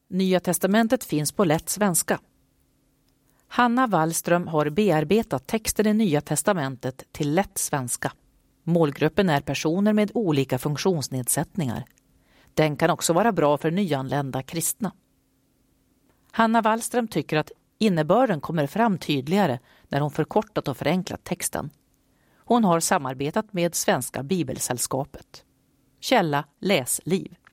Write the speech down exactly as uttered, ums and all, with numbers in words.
Nya testamentet finns på lätt svenska. Hanna Wallström har bearbetat texten i Nya testamentet till lätt svenska. Målgruppen är personer med olika funktionsnedsättningar. Den kan också vara bra för nyanlända kristna. Hanna Wallström tycker att innebörden kommer fram tydligare när hon förkortat och förenklat texten. Hon har samarbetat med Svenska Bibelsällskapet. Källa Läsliv.